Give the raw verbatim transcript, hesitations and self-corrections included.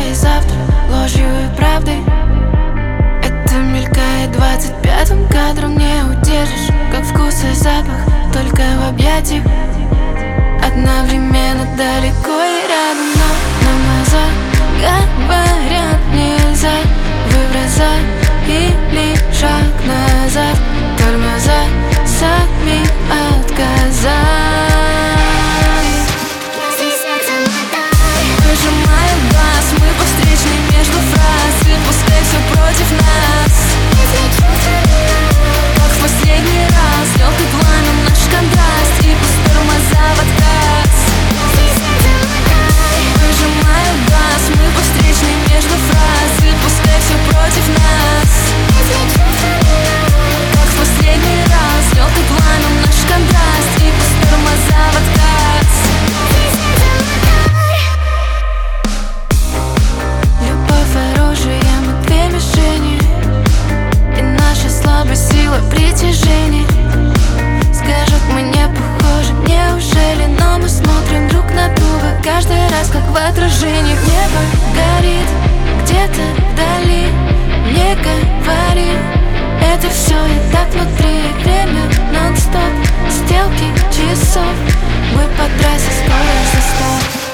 и завтра ложью и правдой. Это мелькает двадцать пятым кадром, не удержишь, как вкус и запах, только в объятиях. Одновременно далеко и рядом, но нам глаза говорят: нельзя выбраться или шаг назад. Тормоза сами отказали. Выжимаю газ, мы по встречной между фраз, и пускай все против нас. Как в последний раз, лёгкий пламя наш контраст, и пусть тормоза в отказ. Выжимаю газ, мы по встречной между фраз, и пускай все против нас. Как в последний раз, лёгкий пламя наш контраст, и пусть тормоза в отказ. Любовь оружие, мы две мишени, и наша слабая сила притяжения. Скажут, мы не похожи, неужели? Но мы смотрим друг на друга каждый раз, как в отражениях. Небо горит где-то вдали, не говори, это все и так внутри. Время нон-стоп, стрелки часов, мы по трассе, скорость за сто.